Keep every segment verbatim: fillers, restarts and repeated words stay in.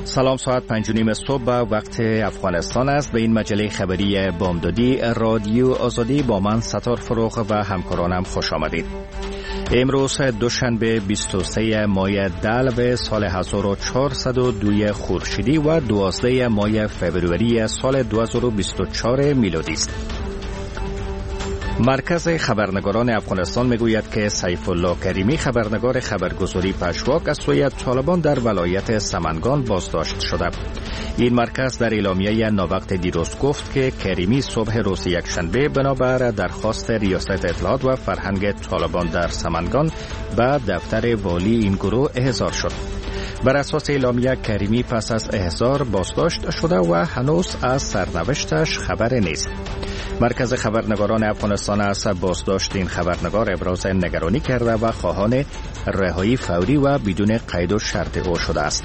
سلام، ساعت پنج و نیم صبح به وقت افغانستان است. به این مجله خبری بامدادی رادیو آزادی با من ستار فروغ و همکارانم خوش آمدید. امروز دوشنبه بیست و سه ماه دلو سال هزار و چهارصد و دو خورشیدی و دوازده ماه فوریه سال دو هزار و بیست و چهار میلادی است. مرکز خبرنگاران افغانستان میگوید که سیف الله کریمی خبرنگار خبرگزاری پشواک از سوی طالبان در ولایت سمنگان بازداشت شده. این مرکز در اعلامیه ناوقت دیروز گفت که کریمی صبح روز یکشنبه بنابر درخواست ریاست اطلاعات و فرهنگ طالبان در سمنگان به دفتر والی این گروه احضار شد. بر اساس اعلامیه کریمی پس از احضار بازداشت شده و هنوز از سرنوشتش خبر نیست. مرکز خبرنگاران افغانستان از بازداشت این خبرنگار ابراز نگرانی کرده و خواهان رهایی فوری و بدون قید و شرط او شده است.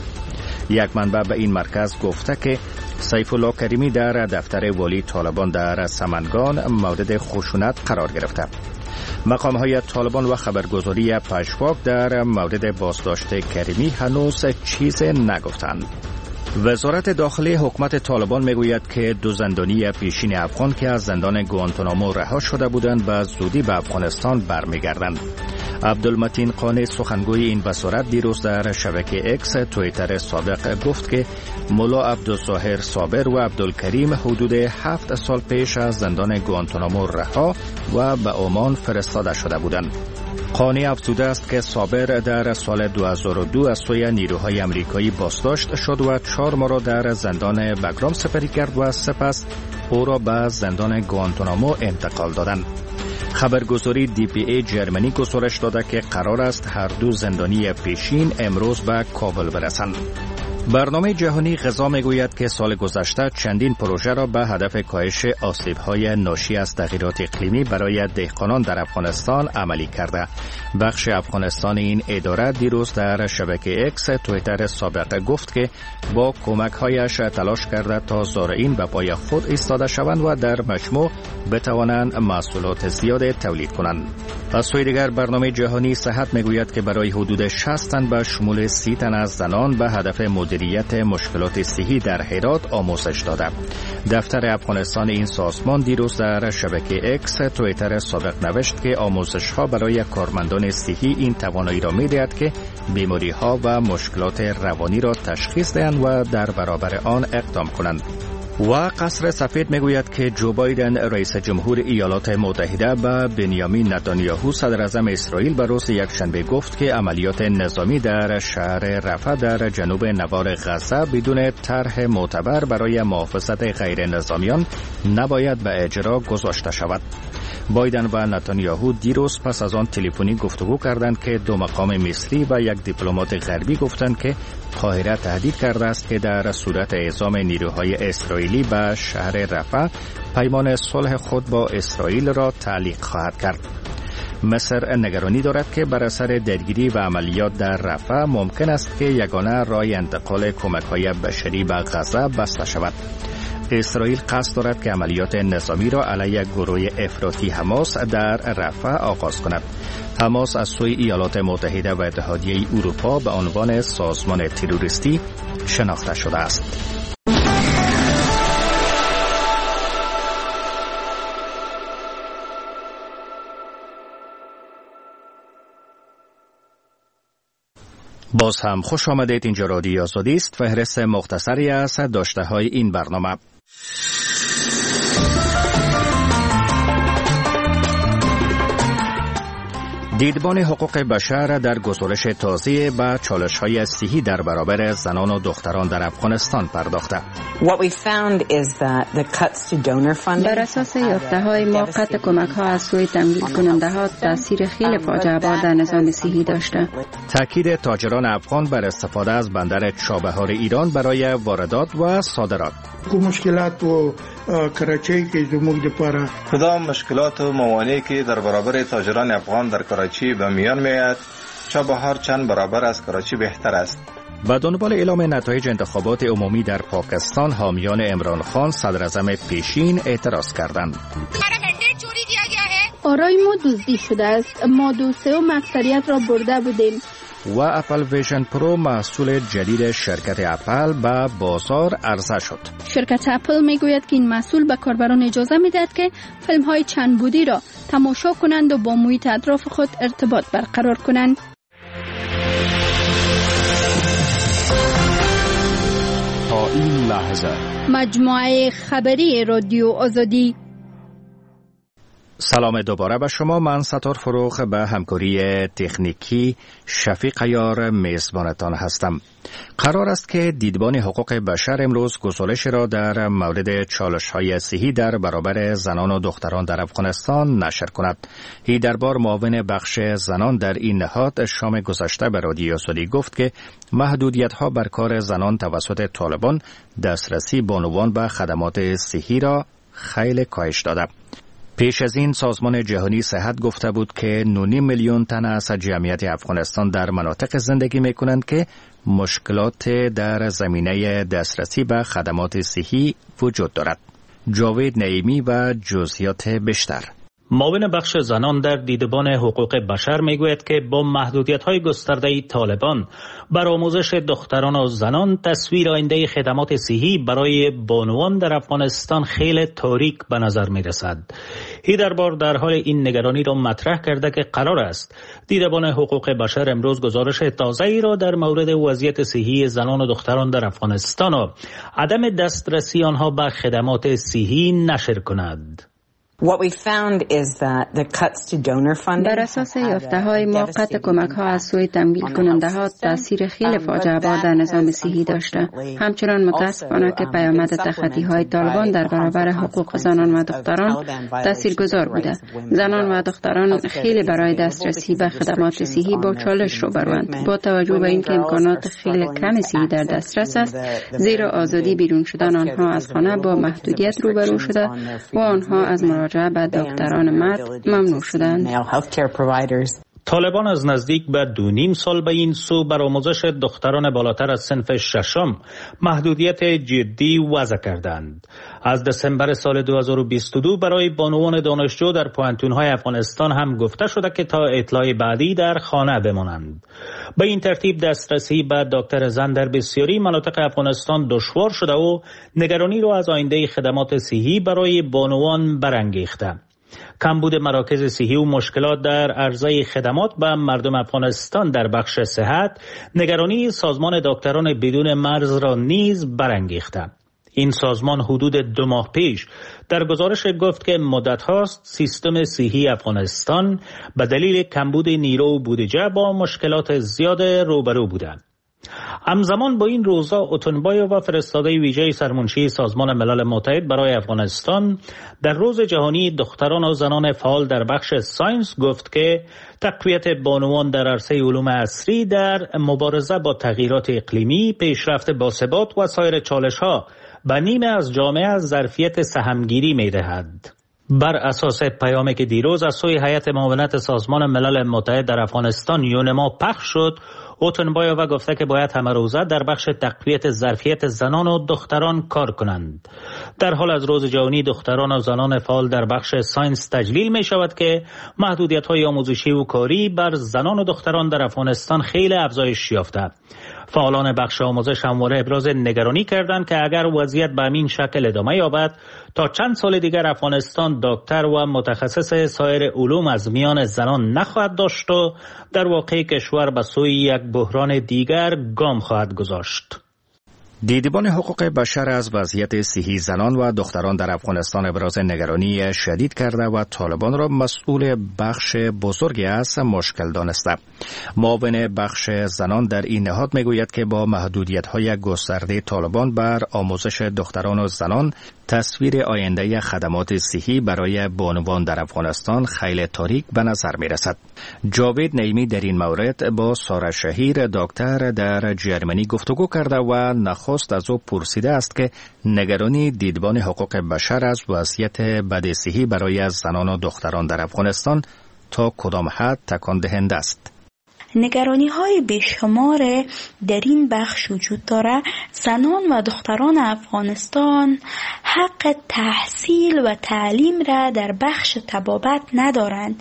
یک منبع به این مرکز گفته که سیف الله کریمی در دفتر والی طالبان در سمنگان مورد خشونت قرار گرفته. مقام‌های طالبان و خبرگزاری پشواک در مورد بازداشت کریمی هنوز چیز نگفتند. وزارت داخلی حکومت طالبان میگوید که دو زندانی پیشین افغان که از زندان گوانتانامو رها شده بودند به زودی به افغانستان برمیگردند. عبدالمتین قانی سخنگوی این وزارت دیروز در شبکه اکس توییتر سابق گفت که مولا عبدالظاهر صابر و عبدالکریم حدود هفت سال پیش از زندان گوانتانامو رها و به عمان فرستاده شده بودند. قانی افزوده است که صابر در سال دو هزار و دو از سوی نیروهای امریکایی بازداشت شد و چهار ماه را در زندان بگرام سپری کرد و سپس او را به زندان گوانتانامو انتقال دادند. خبرگزاری دی پی ای جرمنی گزارش داده که قرار است هر دو زندانی پیشین امروز به کابل برسند. برنامه جهانی غذا میگوید که سال گذشته چندین پروژه را به هدف کاهش آسیب‌های ناشی از تغییرات اقلیمی برای دهقانان در افغانستان عملی کرده. بخش افغانستان این اداره دیروز در شبکه اکس توییتر سابق گفت که با کمک‌هایش تلاش کرده تا زارعین به پای خود ایستاده شوند و در مجموع بتوانند محصولات زیاد تولید کنند. از سوی دیگر برنامه جهانی صحت میگوید که برای حدود شصت تن به شمول سی تن از زنان به هدف مدیریت مشکلات صحی در هرات آموزش داده. دفتر افغانستان این سازمان دیروز در شبکه اکس توییتر سابق نوشت که آموزش ها برای کارمندان صحی این توانایی را می‌دهد که بیماری ها و مشکلات روانی را تشخیص دهند و در برابر آن اقدام کنند. و قصر سفید میگوید که جو بایدن رئیس جمهور ایالات متحده به بنیامین نتانیاهو صدر اعظم اسرائیل به روز یکشنبه گفت که عملیات نظامی در شهر رفح در جنوب نوار غزه بدون طرح معتبر برای محافظت غیر نظامیان نباید به اجرا گذاشته شود. بایدن و نتانیاهو دیروز پس از آن تلفنی گفتگو کردند که دو مقام مصری و یک دیپلمات غربی گفتند که قاهره تهدید کرده است که در صورت اعزام نیروهای اسرائیلی به شهر رفح پیمان صلح خود با اسرائیل را تعلیق خواهد کرد. مصر نگرانی دارد که بر اثر درگیری و عملیات در رفح ممکن است که یگانه راه انتقال کمک‌های بشری به غزه بسته شود. اسرائیل قصد دارد که عملیات نظامی را علیه گروه افراطی حماس در رفح آغاز کند. حماس از سوی ایالات متحده و اتحادیه اروپا به عنوان سازمان تروریستی شناخته شده است. باز هم خوش آمدید. اینجا رادیو آزادی است. فهرست مختصری از داشته‌های این برنامه. دیدبان حقوق بشر در گزارش تازه به چالش‌های صحی در برابر زنان و دختران در افغانستان پرداخته. بر اساس یافته‌های ما قطع کمک‌ها از سوی تمویل کننده‌ها تاثیر خیلی فاجعه بار در نظام صحی داشته. تاکید تاجران افغان بر استفاده از بندر چابهار ایران برای واردات و صادرات. مشکلات و کراچی کې زموږ لپاره کدام مشکلات و موانعی که در برابر تاجران افغان در کراچی به میان میآید، چابهار چند برابر از کراچی بهتر است. با دنبال اعلام نتایج انتخابات عمومی در پاکستان، حامیان عمران خان صدر اعظم پیشین اعتراض کردند. آرای ما دزدی شده است. ما دو سوم اکثریت را برده بودیم. و اپل ویژن پرو محصول جدید شرکت اپل به بازار عرضه شد. شرکت اپل میگوید که این محصول به کاربران اجازه میدهد که فیلم های چند بعدی را تماشا کنند و با محیط اطراف خود ارتباط برقرار کنند. تا این لحظه مجموعه خبری رادیو آزادی. سلام دوباره به شما. من ستار فروخ به همکاری تکنیکی شفیق عیار میزبانتان هستم. قرار است که دیدبان حقوق بشر امروز گزارش را در مورد چالش‌های صحی در برابر زنان و دختران در افغانستان نشر کند. این دربار معاون بخش زنان در این نهاد شام گذشته به رادیو آزادی گفت که محدودیت‌ها بر کار زنان توسط طالبان دسترسی بانوان به خدمات صحی را خیلی کاهش داده. پیش از این سازمان جهانی صحت گفته بود که نه میلیون تن از جمعیت افغانستان در مناطق زندگی می کنند که مشکلات در زمینه دسترسی به خدمات صحی وجود دارد. جاوید نعیمی و جزئیات بیشتر. معاون بخش زنان در دیدبان حقوق بشر میگوید که با محدودیت‌های گسترده طالبان بر آموزش دختران و زنان تصویر آینده خدمات صحی برای بانوان در افغانستان خیلی تاریک به نظر میرسد. این دربار در حال این نگرانی را مطرح کرده که قرار است دیدبان حقوق بشر امروز گزارش تازه‌ای را در مورد وضعیت صحی زنان و دختران در افغانستان و عدم دسترسی آنها به خدمات صحی نشر کند. بر اساس یافته‌های موقت کمک‌ها از سوی تمویل کننده‌ها تأثیر خیلی فاجعه بار در نظام صحی داشته. همچنان متاسفانه که پیامد تخطی‌های طالبان در برابر حقوق زنان و دختران تاثیرگذار بوده. زنان و دختران خیلی برای دسترسی به خدمات صحی با چالش روبروند. با توجه به اینکه امکانات خیلی کم صحی در دسترس است، زیرا آزادی بیرون شدن آنها از خانه با محدودیت روبرو شده و آنها از مراجعه به دکتران مرد ممنوع شدند. طالبان از نزدیک به دو نیم سال به این سو بر آموزش دختران بالاتر از صنف ششم محدودیت جدی وضع کردند. از دسامبر سال دو هزار و بیست و دو برای بانوان دانشجو در پوهنتون‌های افغانستان هم گفته شده که تا اطلاع بعدی در خانه بمانند. به این ترتیب دسترسی به دکتر زن در بسیاری مناطق افغانستان دشوار شده و نگرانی را از آینده خدمات صحی برای بانوان برانگیخته. کمبود مراکز صحی و مشکلات در عرضه خدمات به مردم افغانستان در بخش صحت نگرانی سازمان دکتران بدون مرز را نیز برانگیخته. این سازمان حدود دو ماه پیش در گزارش گفت که مدت هاست سیستم صحی افغانستان به دلیل کمبود نیرو و بودجه با مشکلات زیاد روبرو بودند. همزمان با این روزا اوتنبایو و فرستاده ویژه سرمنشی سازمان ملل متحد برای افغانستان در روز جهانی دختران و زنان فعال در بخش ساینس گفت که تقویت بانوان در عرصه علوم عصری در مبارزه با تغییرات اقلیمی، پیشرفت باثبات و سایر چالش‌ها به نیمه از جامعه از ظرفیت سهمگیری می‌دهد. بر اساس پیامی که دیروز از سوی هیئت معاونت سازمان ملل متحد در افغانستان یونما پخش شد، اوتنبایووا گفته که باید همه روزه در بخش تقویت ظرفیت زنان و دختران کار کنند. در حال از روز جهانی دختران و زنان فعال در بخش ساینس تجلیل می شود که محدودیت‌های آموزشی و کاری بر زنان و دختران در افغانستان خیلی افزایش یافته. فعالان بخش آموزش همواره ابراز نگرانی کردند که اگر وضعیت به همین شکل ادامه یابد تا چند سال دیگر افغانستان دکتر و متخصص سایر علوم از میان زنان نخواهد داشت و در واقع کشور به سوی یک بحران دیگر گام خواهد گذاشت. دیدبان حقوق بشر از وضعیت صحی زنان و دختران در افغانستان ابراز نگرانی شدید کرده و طالبان را مسئول بخش بزرگی از مشکل دانسته. معاون بخش زنان در این نهاد میگوید که با محدودیت‌های گسترده طالبان بر آموزش دختران و زنان تصویر آینده خدمات صحی برای بانوان در افغانستان خیلی تاریک به نظر می رسد. جاوید نعیمی در این مورد با سارا شهیر دکتر در جرمنی گفتگو کرده و نخست از او پرسیده است که نگرانی دیدبان حقوق بشر از وضعیت بد صحی برای زنان و دختران در افغانستان تا کدام حد تکان دهنده است. نگرانی های بیشمار در این بخش وجود داره. زنان و دختران افغانستان حق تحصیل و تعلیم را در بخش طبابت ندارند.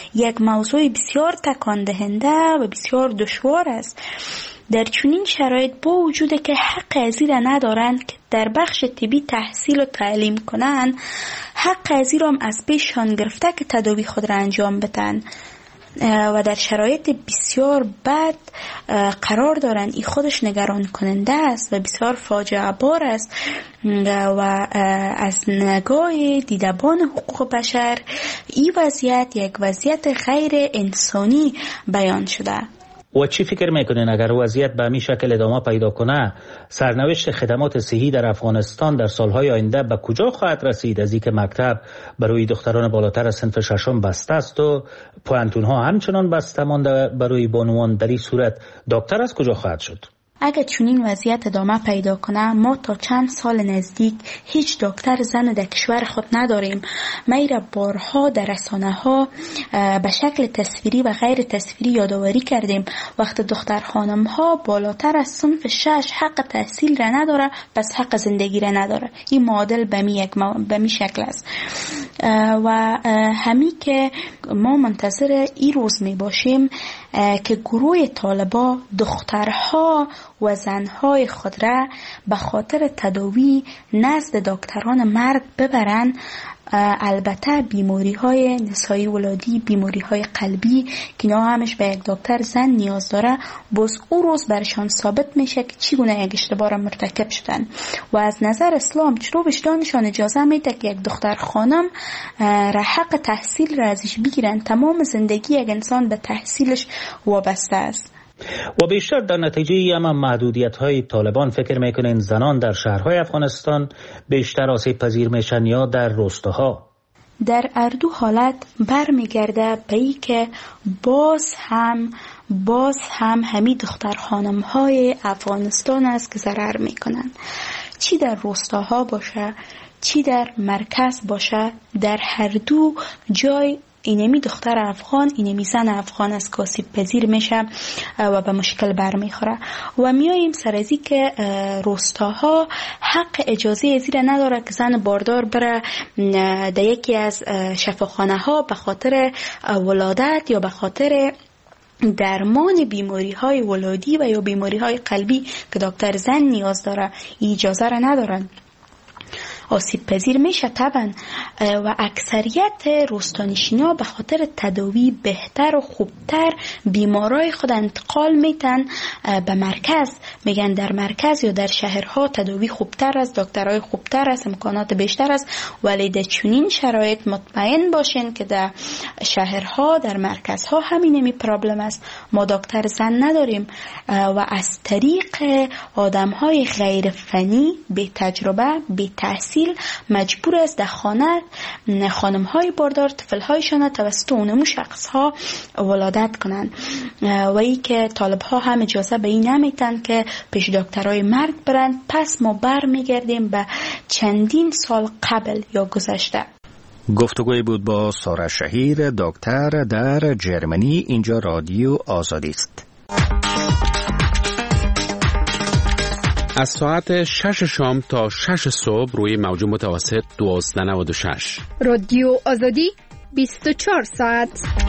یک موضوع بسیار تکان دهنده و بسیار دشوار است. در چنین شرایط با وجوده که حق ازی را ندارند که در بخش طبی تحصیل و تعلیم کنند، حق ازی را هم از پیششان گرفته که تداوی خود را انجام بدن و در شرایط بسیار بد قرار دارند. این خودش نگران کننده است و بسیار فاجعه بار است و از نگاه دیدبان حقوق بشر این وضعیت یک وضعیت غیر انسانی بیان شده. و چی فکر میکنین اگر وضعیت به همین شکل ادامه پیدا کنه، سرنوشت خدمات صحی در افغانستان در سالهای آینده به کجا خواهد رسید؟ از اینکه مکتب برای دختران بالاتر از صنف ششم بسته است و پوهنتون ها همچنان بسته مانده برای بانوان، در این صورت دکتر از کجا خواهد شد؟ اگر چنین وضعیت ادامه پیدا کنه، ما تا چند سال نزدیک هیچ دکتر زن در کشور خود نداریم. ما ایره بارها در رسانه ها به شکل تصویری و غیر تصویری یادآوری کردیم. وقت دختر خانم ها بالاتر از صنف شش حق تحصیل را نداره، پس حق زندگی را نداره. این معادل به می یک به می شکل است و همی که ما منتظر این روز می باشیم که گروه طالبا دخترها و زنهای خود را به خاطر تداوی نزد دکتران مرد ببرن. البته بیماری های نسایی ولادی، بیماری های قلبی که اینا همش به یک دکتر زن نیاز داره، باز او روز برشان ثابت میشه که چگونه یک اشتباه را مرتکب شدن. و از نظر اسلام چرا وجدانشان اجازه میده که یک دختر خانم را حق تحصیل را ازش بگیرن؟ تمام زندگی یک انسان به تحصیلش وابسته است. و بیشتر در نتیجه اما محدودیت های طالبان فکر میکنین زنان در شهرهای افغانستان بیشتر آسیب پذیر میشن یا در روستاها؟ در هر دو حالت برمیگرده به ای که باز هم باز هم همین دختر خانم های افغانستان است که ضرر میکنن، چی در روستاها باشه چی در مرکز باشه. در هر دو جای اینمی دختر افغان، اینمی زن افغان است که آسیب پذیر میشه و به مشکل برمیخوره. و میاییم سر ازی که روستاها حق اجازه ازی را نداره که زن باردار بره در یکی از شفاخانه ها به خاطر ولادت یا به خاطر درمان بیماری های ولادی و یا بیماری های قلبی که دکتر زن نیاز داره، اجازه را ندارن. آسیب پذیر میشه طبعا و اکثریت روستانشینا به خاطر تداوی بهتر و خوبتر بیمارای خود انتقال میتن به مرکز. میگن در مرکز یا در شهرها تداوی خوبتر است، دکترای خوبتر است، امکانات بیشتر است. ولی در چنین شرایط مطمئن باشین که در شهرها در مرکزها همینمی پرابلم است. ما دکتر زن نداریم و از طریق آدمهای غیر فنی، بی تجربه، بی تحصیل مجبور است در خانه خانم‌های باردار طفل‌هایشان توسط اونمو شخص‌ها ولادت کنند و ای که طالب‌ها هم اجازه به این نمیتن که پیش دکترای مرد برند. پس ما برمیگردیم به چندین سال قبل یا گذشته. گفتگوی بود با سارا شهیر، دکتر در جرمنی. اینجا رادیو آزادی است. از ساعت شش شام تا شش صبح روی موج متوسط دوازده نود و شش. رادیو آزادی بیست و چهار ساعت.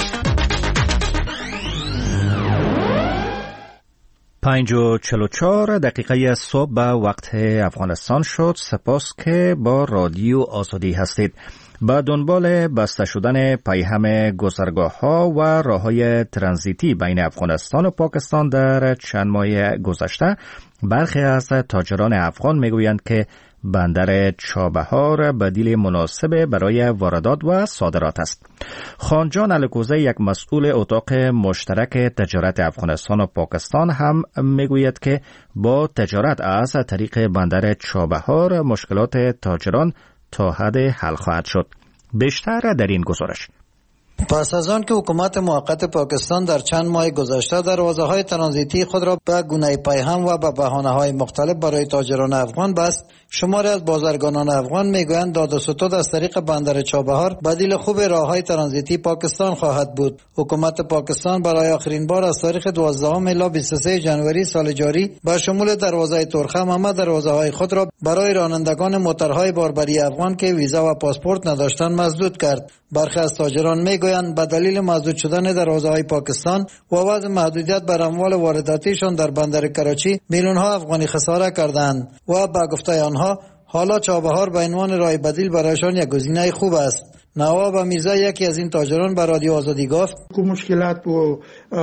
پنج و چل و چهار دقیقه صبح به وقت افغانستان شد. سپاس که با رادیو آزادی هستید. با دنبال بسته شدن پیهم گذرگاه‌ها و راه‌های ترانزیتی بین افغانستان و پاکستان در چند ماه گذشته، برخی از تاجران افغان میگویند که بندر چابهار بدیل مناسب برای واردات و صادرات است. خانجان الکوزه، یک مسئول اتاق مشترک تجارت افغانستان و پاکستان، هم میگوید که با تجارت از طریق بندر چابهار مشکلات تاجران تا حد حل خواهد شد. بیشتر در این گزارش. پس از آن که حکومت موقت پاکستان در چند ماه گذشته دروازه‌های ترانزیتی خود را به گونه پیهم و به بهانه‌های مختلف برای تاجران افغان بست، شماری از بازرگانان افغان میگویند داد و ستد از طریق بندر چابهار بدیل خوب راه‌های ترانزیتی پاکستان خواهد بود. حکومت پاکستان برای آخرین بار از تاریخ دوازدهم الی بیست و سوم ژانویه سال جاری با شمول دروازه ترخم همه دروازه‌های خود را برای رانندگان موتورهای باربری افغان که ویزا و پاسپورت نداشتند مسدود کرد. برخی از تاجران میگویند میگویند به دلیل مسدود شدن دروازه‌های پاکستان و وضع محدودیت بر اموال وارداتیشان در بندر کراچی میلیون‌ها افغانی خساره کردند و به گفته آنها حالا چابهار به عنوان راه بدیل برایشان یک گزینه خوب است. نواب میرزا یکی از این تاجران به رادیو آزادی گفت کوم مشکلات په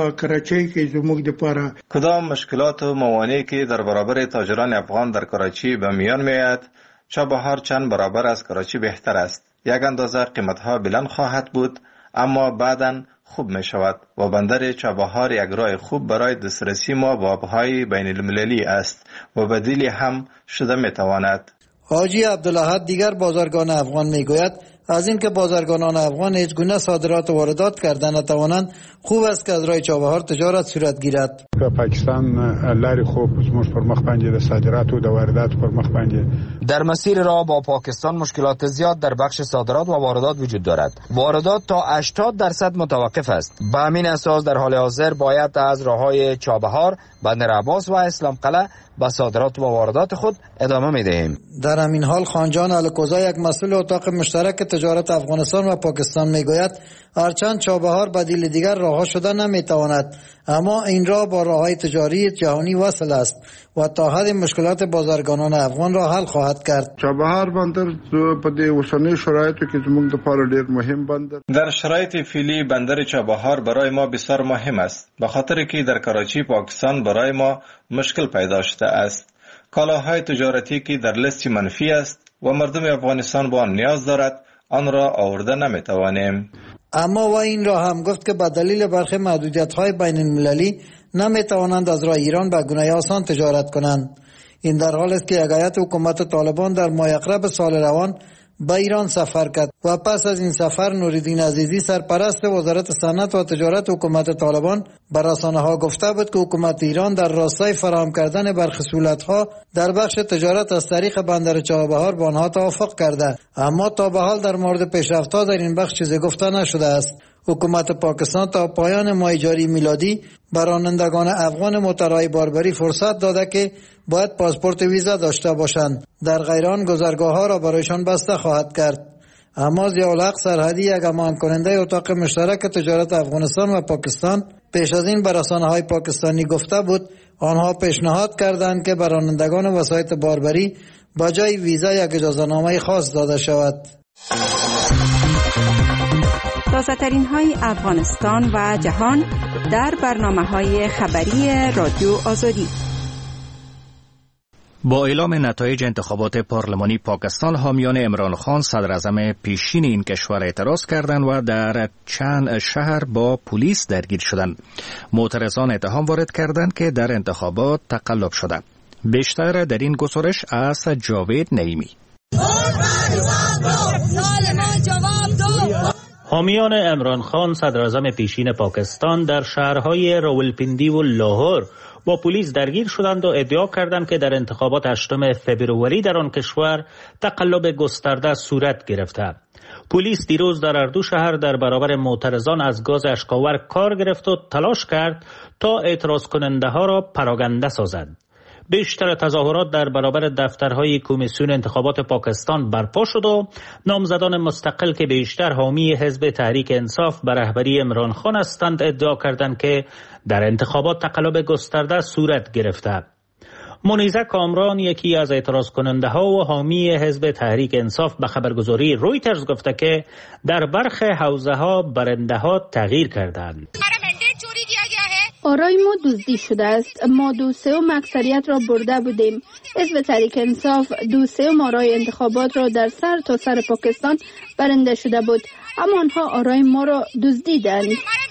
کراچۍ کې زموږ لپاره کدام مشکلات و موانعی که در برابر تاجران افغان در کراچی به میان میآید چابهار چند برابر از کراچی بهتر است. یک اندازه قیمتها بلند خواهد بود اما بعداً خوب می شود و بندر چابهار یک راه خوب برای دسترسی ما به آبهای بین المللی است و بدیلی هم شده می تواند. حاجی عبدالاحد دیگر بازرگان افغان می گوید از اینکه بازرگانان افغان هیچ گونه صادرات و واردات کردن نتوانند خوب است که از راه چابهار تجارت صورت گیرد. پاکستان لاری خوب زموږ پر مخ باندې د صادرات و د واردات پر مخ باندې در مسیر راه با پاکستان مشکلات زیاد در بخش صادرات و واردات وجود دارد. واردات تا هشتاد درصد متوقف است. به همین اساس در حال حاضر باید از راههای چابهار، بندر عباس و اسلام قلعه با صادرات و واردات خود ادامه می‌دهیم. در همین حال خانجان الکوزا یک مسئول اتاق مشترک تجارت افغانستان و پاکستان میگوید هرچند چابهار بدیل دیگر راه شده نمیتواند اما این راه با راههای تجاری جهانی وصل است و تا حد مشکلات بازرگانان افغان را حل خواهد کرد. چابهار بندر په دې اوسنۍ شرایطو کې زموږ لپاره ډېر مهم بندر. در شرایط فعلی بندر چابهار برای ما بسیار مهم است به خاطر که در کراچی پاکستان برای ما مشکل پیدا شده است. کالاهای تجارتی که در لیست منفی است و مردم افغانستان با آن نیاز دارد آن را آورده نمیتوانیم. اما و این را هم گفت که به دلیل برخی محدودیت‌های بین المللی نمیتوانند از راه ایران به گونه آسان تجارت کنند. این در حال است که یک هیئت حکومت طالبان در ماه اقرب سال روان به ایران سفر کرد و پس از این سفر نوریدین عزیزی سرپرست وزارت صنعت و تجارت حکومت طالبان به رسانه‌ها گفته بود که حکومت ایران در راستای فراهم کردن برخی سهولت‌ها در بخش تجارت از طریق بندر چابهار با آنها توافق کرده اما تا به حال در مورد پیشرفت‌ها در این بخش چیزی گفته نشده است. حکومت پاکستان تا پایان ماه جاری میلادی بر رانندگان افغان موترهای باربری فرصت داده که باید پاسپورت ویزا داشته باشند. در غیر آن گذرگاه‌ها را برایشان بسته خواهد کرد. اما ضیاءالحق سرحدی یک اماهنگ کننده اتاق مشترک تجارت افغانستان و پاکستان پیش از این به رسانه‌های پاکستانی گفته بود آنها پیشنهاد کردند که بر رانندگان وسایط باربری با جای ویزا یک اجازه‌نامه خاص داده شود. تازه‌ترین های افغانستان و جهان در برنامه‌های خبری رادیو آزادی. با اعلام نتایج انتخابات پارلمانی پاکستان حامیان عمران خان صدر اعظم پیشین این کشور اعتراض کردند و در چند شهر با پلیس درگیر شدند. معترضان اتهام وارد کردند که در انتخابات تقلب شده. بیشتر در این گزارش از جاوید نعیمی. حامیان عمران خان صدر اعظم پیشین پاکستان در شهرهای راولپیندی و لاهور با پلیس درگیر شدند و ادعا کردند که در انتخابات هشتم فوریه در آن کشور تقلب گسترده صورت گرفته. پلیس دیروز در هر دو شهر در برابر معترضان از گاز اشک‌آور کار گرفت و تلاش کرد تا اعتراض کننده ها را پراگنده سازد. بیشتر تظاهرات در برابر دفترهای کمیسیون انتخابات پاکستان برپا شد و نامزدان مستقل که بیشتر حامی حزب تحریک انصاف به رهبری عمران خان هستند ادعا کردند که در انتخابات تقلب گسترده صورت گرفته. منیزه کامران یکی از اعتراض کننده ها و حامی حزب تحریک انصاف به خبرگزاری رویترز گفته که در برخی حوزه ها برنده ها تغییر کردند. آرای ما دزدی شده است. ما دو سوم اکثریت را برده بودیم. حزب تحریک انصاف دو سوم آرای انتخابات را در سر تا سر پاکستان برنده شده بود اما آنها آرای ما را دزدیدند.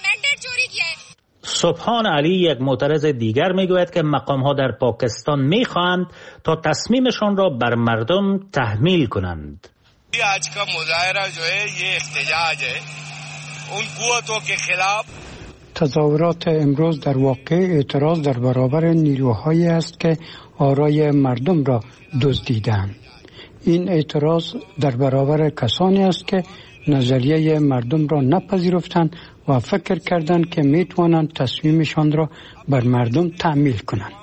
سبحان علی یک معترض دیگر میگوید که مقام ها در پاکستان میخواهند تا تصمیمشان را بر مردم تحمیل کنند. آج کا مظاهرہ جو ہے یہ احتجاج ہے ان قوتوں کے خلاف. تظاهرات امروز در واقع اعتراض در برابر نیروهایی است که آرای مردم را دزدیدند. این اعتراض در برابر کسانی است که نظریه مردم را نپذیرفتند و فکر کردند که میتوانند تصمیمشان را بر مردم تحمیل کنند.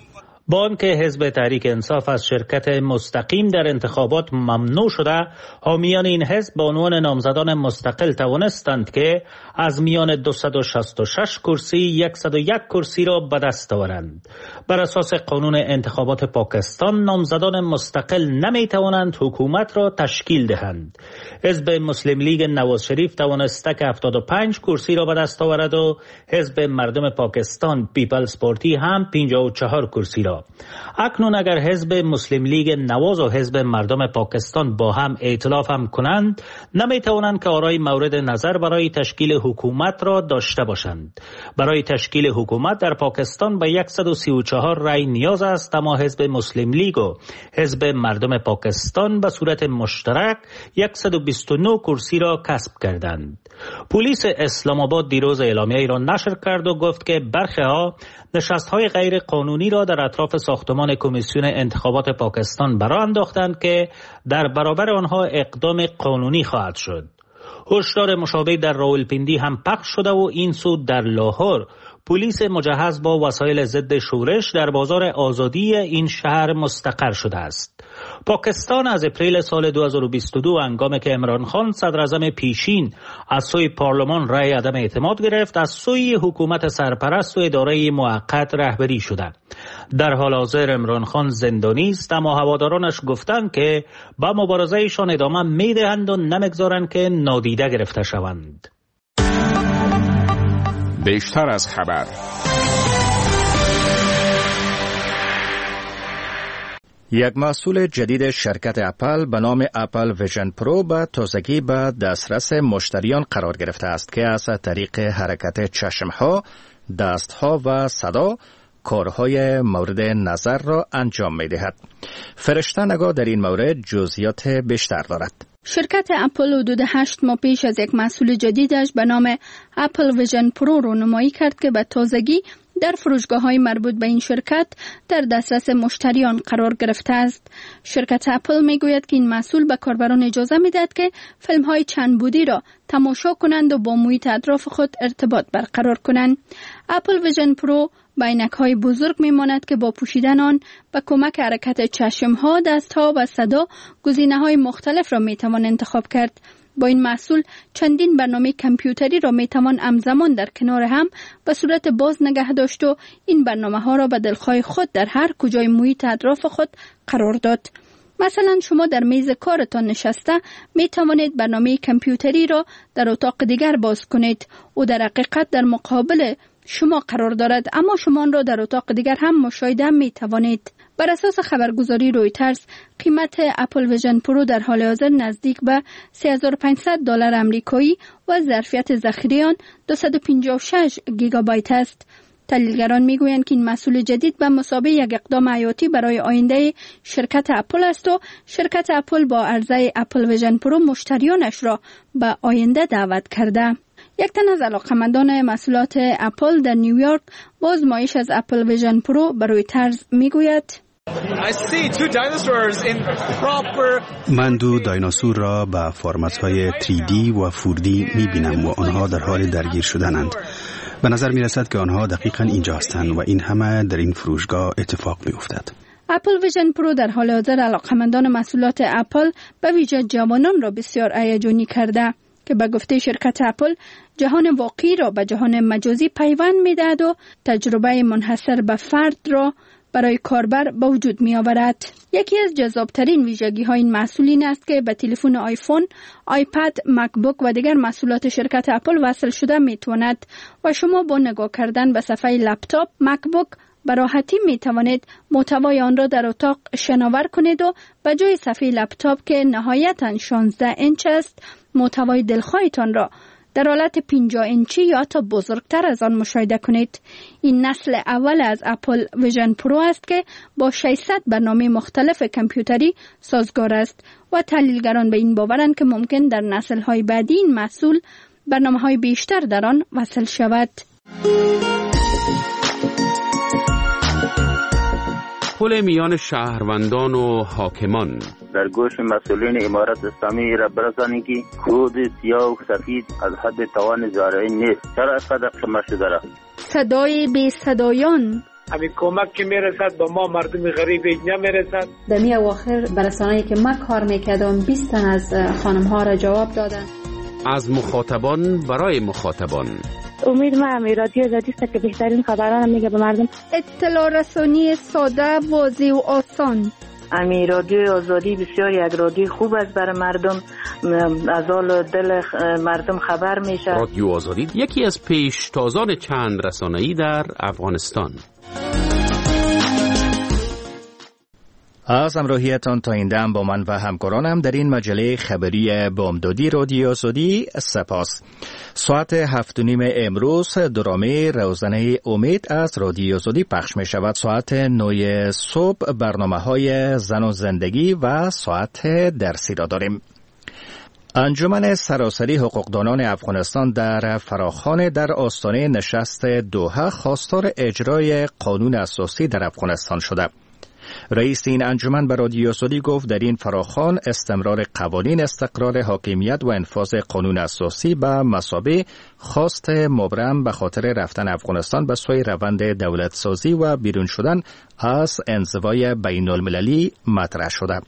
با آنکه حزب تحریک انصاف از شرکت مستقیم در انتخابات ممنوع شده، حامیان این حزب به عنوان نامزدان مستقل توانستند که از میان دویست و شصت و شش کرسی صد و یک کرسی را به دست آورند. بر اساس قانون انتخابات پاکستان نامزدان مستقل نمی توانند حکومت را تشکیل دهند. حزب مسلم لیگ نواز شریف توانسته که هفتاد و پنج کرسی را به دست آورد و حزب مردم پاکستان پیپلز پارتی هم پنجاه و چهار کرسی را. اکنون اگر حزب مسلم لیگ نواز و حزب مردم پاکستان با هم ائتلاف هم کنند، نمی توانند که آرای مورد نظر برای تشکیل حکومت را داشته باشند. برای تشکیل حکومت در پاکستان به صد و سی و چهار رای نیاز است، اما حزب مسلم لیگ و حزب مردم پاکستان به صورت مشترک صد و بیست و نه کرسی را کسب کردند. پلیس اسلام آباد دیروز اعلامیه‌ای را نشر کرد و گفت که برخی ها نشست‌های غیر قانونی را در اطراف ساختمان کمیسیون انتخابات پاکستان برآ انداختند که در برابر آنها اقدام قانونی خواهد شد. هشدار مشابه در راولپیندی هم پخش شده و این سو در لاهور پلیس مجهز با وسایل ضد شورش در بازار آزادی این شهر مستقر شده است. پاکستان از اپریل سال دو هزار و بیست و دو هنگامی که عمران خان صدر اعظم پیشین از سوی پارلمان رأی عدم اعتماد گرفت، از سوی حکومت سرپرست و اداره موقت رهبری شده. در حال حاضر عمران خان زندانی است، اما هوادارانش گفتند که با مبارزه‌شان ادامه می‌دهند و نمی‌گذارند که نادیده گرفته شوند. بیشتر از خبر. یک محصول جدید شرکت اپل به نام اپل ویژن پرو به تازگی به دسترس مشتریان قرار گرفته است که از طریق حرکت چشمها، دستها و صدا کارهای مورد نظر را انجام می دهد. فرشته نگاه در این مورد جزئیات بیشتر دارد. شرکت اپل حدود هشت ماه پیش از یک محصول جدیدش به نام اپل ویژن پرو رونمایی کرد که به تازگی در فروشگاه‌های مربوط به این شرکت در دسترس مشتریان قرار گرفته است. شرکت اپل میگوید که این محصول به کاربران اجازه میدهد که فیلم‌های چند بعدی را تماشا کنند و با محیط اطراف خود ارتباط برقرار کنند. اپل ویژن پرو با عینک‌های بزرگ می‌ماند که با پوشیدن آن به کمک حرکت چشم‌ها، دست‌ها و صدا گزینه‌های مختلف را می‌توان انتخاب کرد. با این محصول چندین برنامه کامپیوتری را می‌توان همزمان در کنار هم به صورت باز نگه داشت و این برنامه‌ها را به دلخواه خود در هر کجای محیط اطراف خود قرار داد. مثلا شما در میز کارتان نشسته می توانید برنامه کامپیوتری را در اتاق دیگر باز کنید او در حقیقت در مقابل شما قرار دارد، اما شما آن را در اتاق دیگر هم مشاهده می توانید. بر اساس خبرگزاری رویترز قیمت اپل ویژن پرو در حال حاضر نزدیک به سه هزار و پانصد دلار آمریکایی و ظرفیت ذخیره آن دویست و پنجاه و شش گیگابایت است. تحلیلگران میگویند که این محصول جدید به مثابه یک اقدام حیاتی برای آینده شرکت اپل است و شرکت اپل با عرضه اپل ویژن پرو مشتریانش را به آینده دعوت کرده. یک تن از علاقه‌مندان محصولات اپل در نیویورک با آزمایش از اپل ویژن پرو به رویترز میگوید: من دو دایناسور را به فرمت‌های تری دی و فور دی می‌بینم و آنها در حال درگیر شدنند. به نظر می‌رسد که آنها دقیقاً اینجا هستند و این همه در این فروشگاه اتفاق می‌افتد. اپل ویژن پرو در حال حاضر علاقه‌مندان محصولات اپل به ویژه جوانان را بسیار هیجانی کرده که به گفته شرکت اپل جهان واقعی را به جهان مجازی پیوند می‌دهد و تجربه منحصر به فرد را برای کاربر به وجود می آورد. یکی از جذابترین ویژگی های این محصول این است که به تلفن آیفون، آیپد، مکبوک و دیگر محصولات شرکت اپل وصل شده می تواند و شما با نگاه کردن به صفحه لپتاپ مکبوک به راحتی می توانید محتوای آن را در اتاق شناور کنید و به جای صفحه لپتاپ که نهایتاً شانزده اینچ است، محتوای دلخواهتان را در حالت پنجاه اینچی یا حتی بزرگتر از آن مشاهده کنید. این نسل اول از اپل ویژن پرو است که با ششصد برنامه مختلف کامپیوتری سازگار است و تحلیلگران به این باورند که ممکن در نسل‌های بعدی این محصول برنامه‌های بیشتر در آن وصل شود. پل میان شهروندان و حاکمان در گوش مسئولین امارت اسلامی را برسانید که کود سیاه و سفید از حد توان زارعین نیست. چرا اینقدر شما شده را؟ صدای بی صدایان همین کمک که میرسد به ما مردم غریب نمیرسد. در می اواخر برسانه‌ای که من کار میکردم بیست تن از خانم ها را جواب دادن. از مخاطبان برای مخاطبان. امید ما می رادیو آزادی است که بهترین خبران میگه به مردم. اطلاع رسانی ساده، واضح و آسان. امی رادیو آزادی بسیار یک رادیو خوب است برای مردم، از حال دل مردم خبر میشه. رادیو آزادی یکی از پیشتازان چند رسانه‌ای در افغانستان. از همراهیتان تا این دم با من و همکارانم در این مجله خبری بامدادی رادیو آزادی سپاس. ساعت هفت و نیم امروز درامه روزنه امید از رادیو آزادی پخش می شود. ساعت نه صبح برنامه های زن و زندگی و ساعت درسی را داریم. انجمن سراسری حقوقدانان افغانستان در فراخوان در آستانه نشست دوحه خواستار اجرای قانون اساسی در افغانستان شده. رئیس این انجمن به رادیو آزادی گفت در این فراخوان استمرار قوانین، استقرار حاکمیت و انفاذ قانون اساسی به مثابه خواست مبرم به خاطر رفتن افغانستان به سوی روند دولت سازی و بیرون شدن از انزوای بین المللی مطرح شده.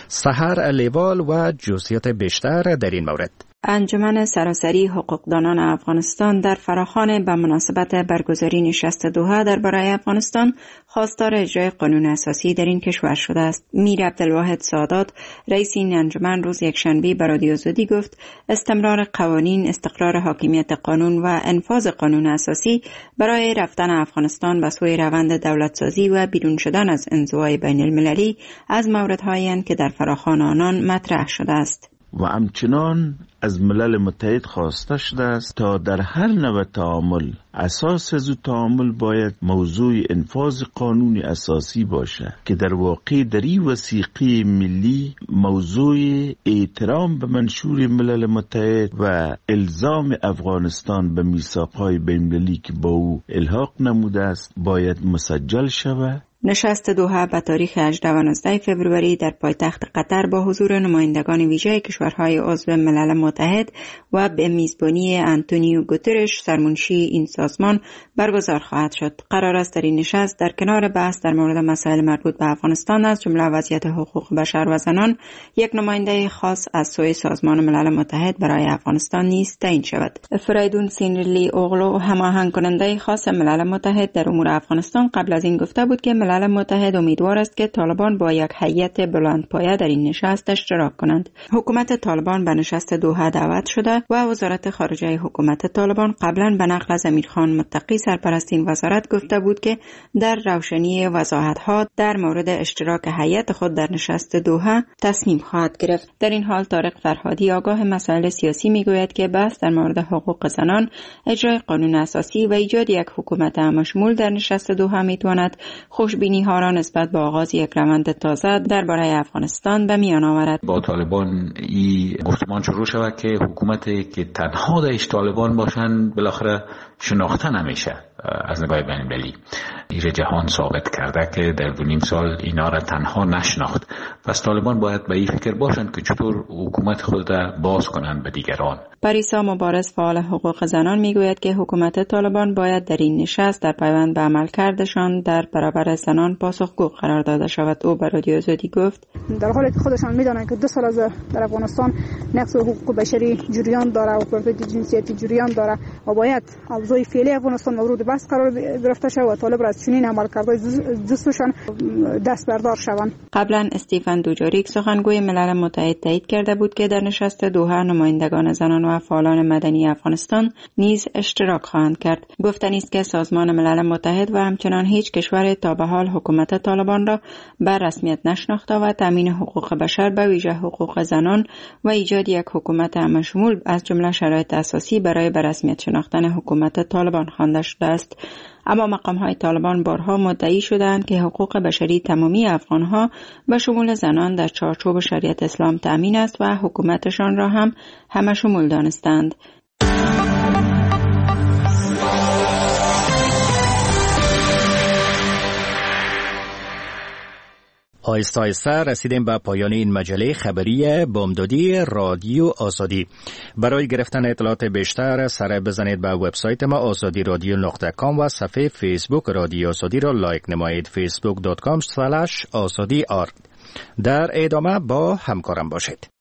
سحر لیوال و جزئیات بیشتر در این مورد. انجمن سراسری حقوقدانان افغانستان در فراخوان به مناسبت برگزاری نشست دوحه درباره افغانستان خواستار اجرای قانون اساسی در این کشور شده است. میر عبدالواحد سادات، رئیس این انجمن، روز یکشنبه به رادیو آزادی گفت استمرار قوانین، استقرار حاکمیت قانون و انفاذ قانون اساسی برای رفتن افغانستان به سوی روند دولتسازی و بیرون شدن از انزوای بین المللی از موردهایی اند که در فراخوان آنان مطرح شده است. و همچنان از ملل متحد خواسته شده است تا در هر نوع تعامل اساس از تعامل باید موضوع انفاذ قانون اساسی باشه که در واقع در این وثیقه ملی موضوع احترام به منشور ملل متحد و الزام افغانستان به میثاق‌های بین‌المللی که با او الحاق نموده است باید مسجل شود. نشست دوحه به تاریخ هجده و نوزده فوریه در پایتخت قطر با حضور نمایندگان ویژه کشورهای عضو ملل متحد و به میزبانی انتونیو گوترش سرمنشی این سازمان برگزار خواهد شد. قرار است در این نشست در کنار بحث در مورد مسائل مربوط به افغانستان از جمله وضعیت حقوق بشر و زنان، یک نماینده خاص از سوی سازمان ملل متحد برای افغانستان نیز تعیین شود. فریدون سینرلی اوغلو، هماهنگ کننده خاص ملل متحد در امور افغانستان، قبل از این گفته بود که ملل متحد امیدوار است که طالبان با یک هیئت بلندپایه در این نشست اشتراک کنند. حکومت طالبان به نشست دوحه دعوت شده و وزارت خارجه حکومت طالبان قبلا به نقل از امیرخان متقی سرپرست این وزارت گفته بود که در روشنی وضاحت‌ها در مورد اشتراک هیئت خود در نشست دوحه تصمیم خواهد گرفت. در این حال طارق فرهادی، آگاه مسائل سیاسی، میگوید که بحث در مورد حقوق زنان، اجرای قانون اساسی و ایجاد یک حکومت همشمول در نشست دوحه میتواند خوشبینی ها را نسبت به آغاز یک روند تازه درباره افغانستان به میان آورد. با طالبان این گفتمان شروع شود که حکومتی که تنها دایش طالبان باشند بالاخره شناخته نمیشه از نگاه بین المللی. ایره جهان ثابت کرده که در دو نیم سال اینا را تنها نشناخت. پس طالبان باید به این فکر باشند که چطور حکومت خود را باز کنند به دیگران. پریسا مبارز، فعال حقوق زنان، میگوید که حکومت طالبان باید در این نشست در پیوند به عملکردشان در برابر زنان پاسخگو قرار داده شود. او به رادیو آزادی گفت در حالی که خودشان میدانند که دو سال از در افغانستان نقض حقوق بشری جریان داره و پرفیت جنسیتی جریان داره و باید اوضاع فعلی افغانستان مورد بحث قرار گرفته شود و طالب را از چنین عملکردهای جزوشان دست بردار شوند. قبلا استیفن دوجاریک، سخنگوی ملل متحد، تایید کرده بود که در نشست دوحه نمایندگان زنان و فعالان مدنی افغانستان نیز اشتراک خواهند کرد. گفتنی است که سازمان ملل متحد و همچنان هیچ کشور تا به حال حکومت طالبان را به رسمیت نشناخته و تامین حقوق بشر به ویژه حقوق زنان و ایجاد یک حکومت همشمول از جمله شرایط اساسی برای به رسمیت شناختن حکومت طالبان خوانده شده است. اما مقام‌های طالبان بارها مدعی شدند که حقوق بشری تمامی افغان‌ها به شمول زنان در چارچوب شریعت اسلام تأمین است و حکومتشان را هم همشمول دانستند. آهسته آهسته رسیدیم به پایان این مجله خبری بامدادی رادیو آزادی. برای گرفتن اطلاعات بیشتر سر بزنید به وبسایت ما آزادی رادیو نقطه کام و صفحه فیسبوک رادیو آزادی را لایک نمایید. فیسبوک دات کام اسلش آزادی آر. در ادامه با همکارم باشید.